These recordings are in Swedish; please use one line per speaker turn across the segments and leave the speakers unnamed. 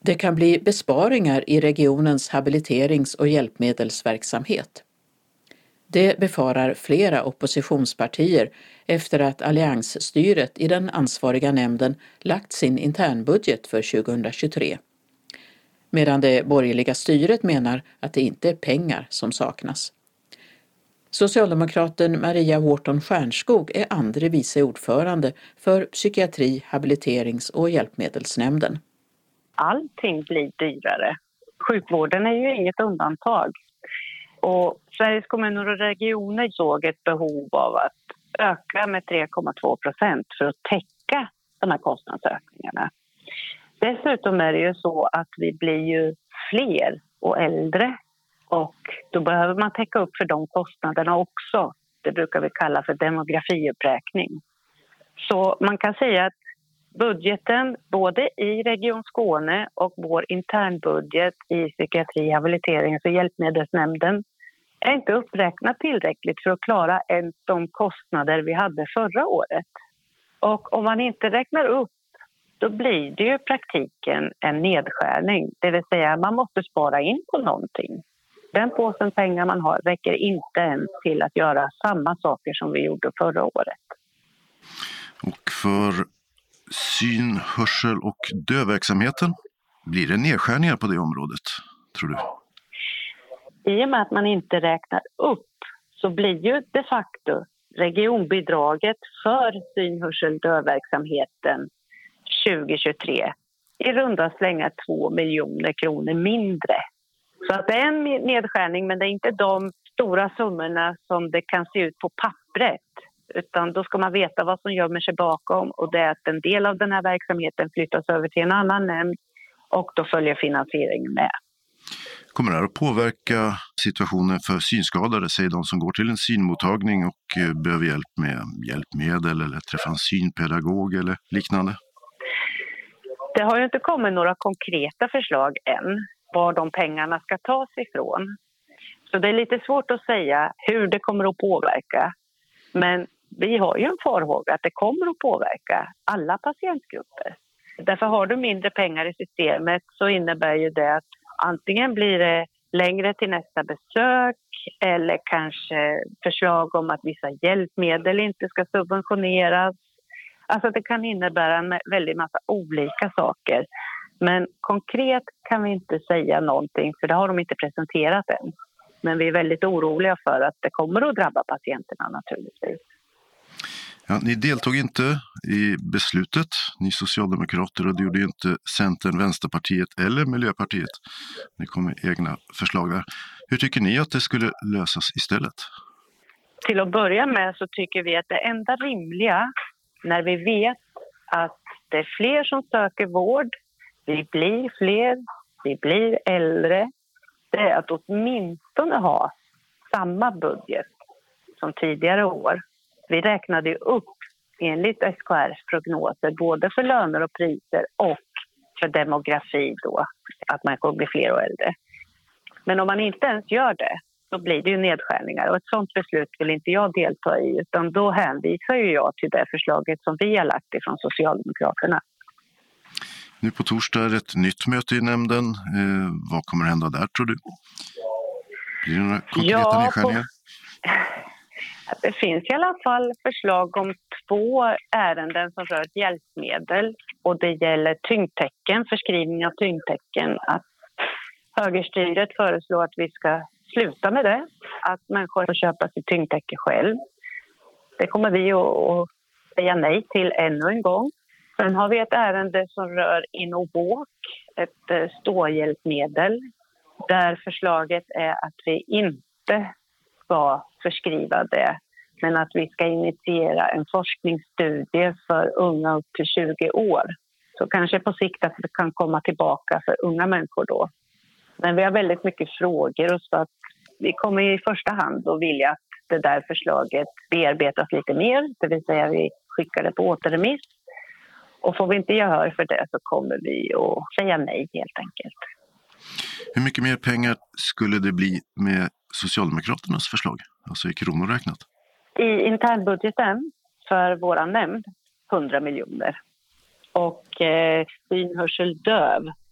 Det kan bli besparingar i regionens habiliterings- och hjälpmedelsverksamhet. Det befarar flera oppositionspartier efter att alliansstyret i den ansvariga nämnden lagt sin internbudget för 2023. Medan det borgerliga styret menar att det inte är pengar som saknas. Socialdemokraten Maria Wharton Stjernskog är andre vice ordförande för psykiatri-, habiliterings- och hjälpmedelsnämnden.
Allting blir dyrare. Sjukvården är ju inget undantag. Och Sveriges kommuner och regioner såg ett behov av att öka med 3,2% för att täcka de här kostnadsökningarna. Dessutom är det ju så att vi blir ju fler och äldre och då behöver man täcka upp för de kostnaderna också. Det brukar vi kalla för demografiuppräkning. Så man kan säga att budgeten både i Region Skåne och vår internbudget i psykiatri-, habiliterings- och hjälpmedelsnämnden är inte uppräknat tillräckligt för att klara ens de kostnader vi hade förra året. Och om man inte räknar upp då blir det ju i praktiken en nedskärning. Det vill säga man måste spara in på någonting. Den påsen pengar man har räcker inte ens till att göra samma saker som vi gjorde förra året.
Och för syn-, hörsel- och dövverksamheten, blir det nedskärningar på det området, tror du?
I och med att man inte räknar upp så blir ju de facto regionbidraget för syn-, hörsel- och dövverksamheten 2023 i runda slängar 2 miljoner kronor mindre. Så att det är en nedskärning, men det är inte de stora summorna som det kan se ut på pappret. Utan då ska man veta vad som gömmer sig bakom, och det är att en del av den här verksamheten flyttas över till en annan nämnd och då följer finansieringen med.
Kommer det här att påverka situationen för synskadade, säger de som går till en synmottagning och behöver hjälp med hjälpmedel eller träffa en synpedagog eller liknande?
Det har ju inte kommit några konkreta förslag än var de pengarna ska tas ifrån. Så det är lite svårt att säga hur det kommer att påverka. Men vi har ju en farhåga att det kommer att påverka alla patientgrupper. Därför har du mindre pengar i systemet så innebär ju det att antingen blir det längre till nästa besök eller kanske förslag om att vissa hjälpmedel inte ska subventioneras. Alltså det kan innebära en väldigt massa olika saker. Men konkret kan vi inte säga någonting för det har de inte presenterat än. Men vi är väldigt oroliga för att det kommer att drabba patienterna naturligtvis.
Ja, ni deltog inte i beslutet, ni socialdemokrater, och det gjorde inte Centern, Vänsterpartiet eller Miljöpartiet. Ni kom med egna förslag där. Hur tycker ni att det skulle lösas istället?
Till att börja med så tycker vi att det enda rimliga när vi vet att det är fler som söker vård, vi blir fler, vi blir äldre, det är att åtminstone ha samma budget som tidigare år. Vi räknade ju upp enligt SKRs prognoser både för löner och priser och för demografi då, att man kommer bli fler och äldre. Men om man inte ens gör det, då blir det ju nedskärningar. Och ett sådant beslut vill inte jag delta i, utan då hänvisar ju jag till det förslaget som vi har lagt ifrån Socialdemokraterna.
Nu på torsdag är ett nytt möte i nämnden. Vad kommer hända där, tror du? Blir det några konkreta nedskärningar?
Det finns i alla fall förslag om 2 ärenden som rör hjälpmedel. Och det gäller tyngdtecken, förskrivning av tyngdtecken. Att högerstyret föreslår att vi ska sluta med det. Att människor får köpa sitt tyngdtäcke själv. Det kommer vi att säga nej till ännu en gång. Sen har vi ett ärende som rör Innovåk, ett ståhjälpmedel. Där förslaget är att vi inte ska förskriva det. Men att vi ska initiera en forskningsstudie för unga upp till 20 år. Så kanske på sikt att det kan komma tillbaka för unga människor då. Men vi har väldigt mycket frågor och så att vi kommer i första hand att vilja att det där förslaget bearbetas lite mer. Det vill säga vi skickar det på återremiss. Och får vi inte gehör för det så kommer vi att säga nej helt enkelt.
Hur mycket mer pengar skulle det bli med Socialdemokraternas förslag, alltså i kronor räknat?
I internbudgeten för våran nämnd 100 miljoner. Och syn, hörsel, döv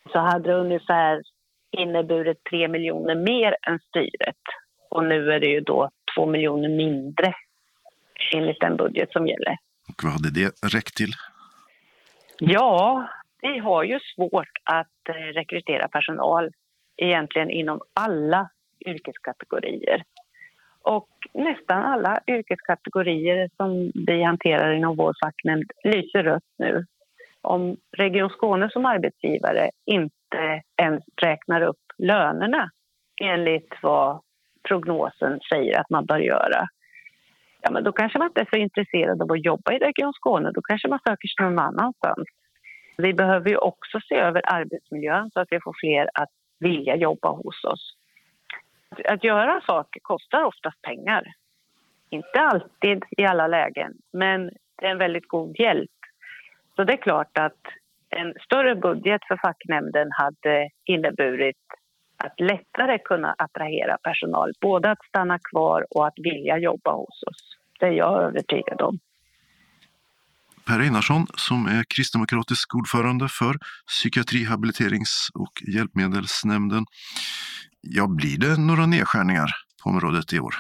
så hade det ungefär inneburit 3 miljoner mer än styret. Och nu är det ju då 2 miljoner mindre enligt den budget som gäller.
Och vad hade det räckt till?
Ja, vi har ju svårt att rekrytera personal egentligen inom alla yrkeskategorier. Och nästan alla yrkeskategorier som vi hanterar inom vår facknämnd lyser rött nu. Om Region Skåne som arbetsgivare inte ens räknar upp lönerna enligt vad prognosen säger att man bör göra, ja, men då kanske man inte är så intresserad av att jobba i Region Skåne. Då kanske man söker sig någon annanstans. Vi behöver ju också se över arbetsmiljön så att vi får fler att vilja jobba hos oss. Att göra saker kostar oftast pengar. Inte alltid i alla lägen, men det är en väldigt god hjälp. Så det är klart att en större budget för facknämnden hade inneburit att lättare kunna attrahera personal. Både att stanna kvar och att vilja jobba hos oss. Det är jag övertygad om.
Per Einarsson som är kristdemokratisk ordförande för psykiatri-, habiliterings- och hjälpmedelsnämnden. Ja, blir det några nedskärningar på området i år?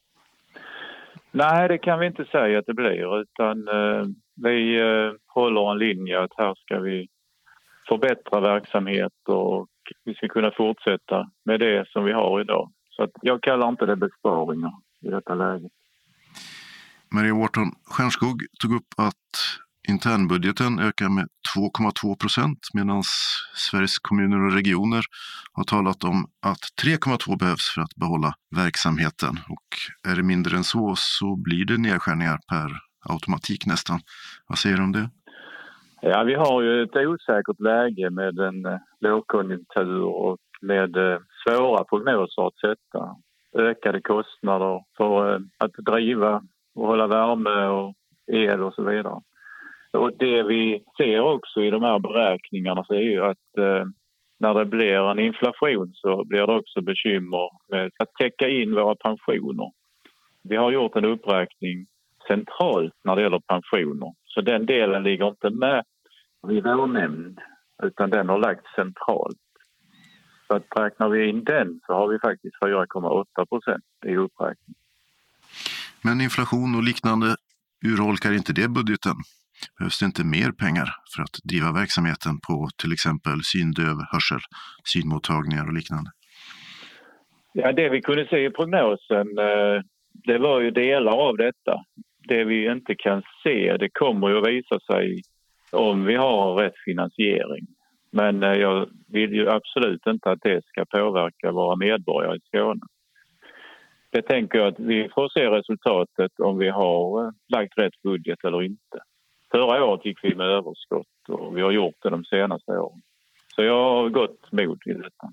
Nej, det kan vi inte säga att det blir, utan vi håller en linje att här ska vi förbättra verksamhet och vi ska kunna fortsätta med det som vi har idag. Så att jag kallar inte det besparingar i detta läge.
Maria Wharton Stjernskog tog upp att internbudgeten ökar med 2,2% medan Sveriges kommuner och regioner har talat om att 3,2 behövs för att behålla verksamheten. Och är det mindre än så blir det nedskärningar per automatik nästan. Vad säger du om det?
Ja, vi har ju ett osäkert läge med en lågkonjunktur och med svåra prognoser att sätta. Ökade kostnader för att driva och hålla värme och el och så vidare. Och det vi ser också i de här beräkningarna så är ju att när det blir en inflation så blir det också bekymmer med att täcka in våra pensioner. Vi har gjort en uppräkning centralt när det gäller pensioner. Så den delen ligger inte med i vår nämnd utan den har lagts centralt. Så att räknar vi in den så har vi faktiskt 4,8% i uppräkning.
Men inflation och liknande urholkar inte det budgeten? Behövs det inte mer pengar för att driva verksamheten på till exempel syndöv, hörsel, synmottagningar och liknande?
Ja, det vi kunde se i prognosen, det var ju delar av detta. Det vi inte kan se, det kommer ju att visa sig om vi har rätt finansiering. Men jag vill ju absolut inte att det ska påverka våra medborgare i Skåne. Jag tänker att vi får se resultatet om vi har lagt rätt budget eller inte. Förra året gick vi med överskott och vi har gjort det de senaste åren. Så jag har gått mod i detta.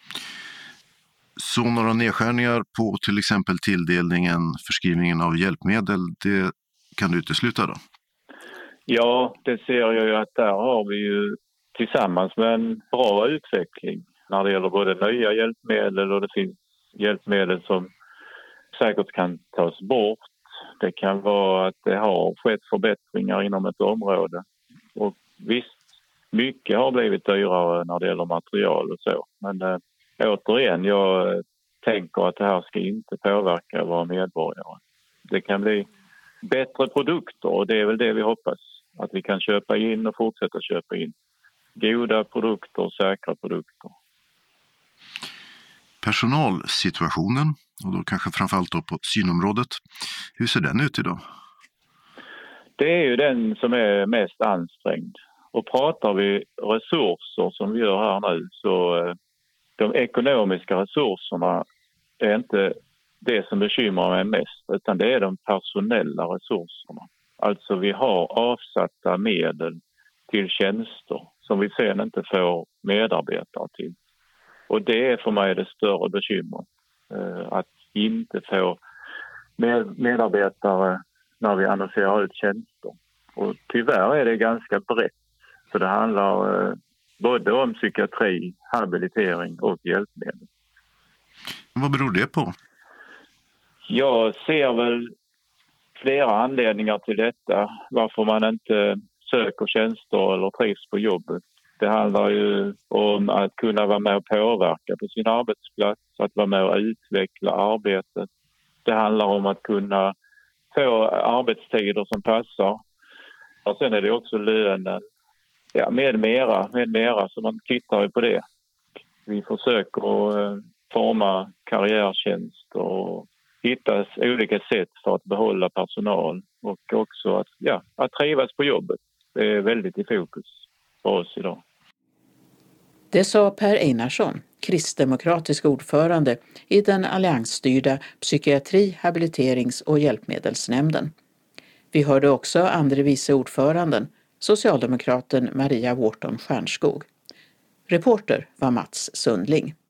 Så några nedskärningar på till exempel tilldelningen, förskrivningen av hjälpmedel, det kan du utesluta då?
Ja, det ser jag ju att där har vi ju tillsammans med en bra utveckling när det gäller både nya hjälpmedel och det finns hjälpmedel som säkert kan tas bort. Det kan vara att det har skett förbättringar inom ett område. Och visst, mycket har blivit dyrare när det gäller material och så. Men återigen, jag tänker att det här ska inte påverka våra medborgare. Det kan bli bättre produkter och det är väl det vi hoppas. Att vi kan köpa in och fortsätta köpa in. Goda produkter, säkra produkter.
Personalsituationen, och då kanske framförallt då på synområdet. Hur ser den ut idag?
Det är ju den som är mest ansträngd. Och pratar vi resurser som vi gör här nu så de ekonomiska resurserna är inte det som bekymrar mig mest utan det är de personella resurserna. Alltså vi har avsatta medel till tjänster som vi sen inte får medarbetare till. Och det är för mig det större bekymret. Att inte få medarbetare när vi annonserar ut tjänster. Och tyvärr är det ganska brett. Så det handlar både om psykiatri, habilitering och hjälpmedel.
Vad beror det på?
Jag ser väl flera anledningar till detta. Varför man inte söker tjänster eller trivs på jobbet. Det handlar ju om att kunna vara med och påverka på sin arbetsplats, att vara med och utveckla arbetet. Det handlar om att kunna få arbetstider som passar. Och sen är det också lönen, ja, med mera, så man tittar ju på det. Vi försöker forma karriärtjänst och hitta olika sätt för att behålla personal och också att trivas på jobbet. Det är väldigt i fokus för oss idag.
Det sa Per Einarsson, kristdemokratisk ordförande i den alliansstyrda psykiatri-, habiliterings- och hjälpmedelsnämnden. Vi hörde också andre vice ordföranden, socialdemokraten Maria Wharton Stjernskog. Reporter var Mats Sundling.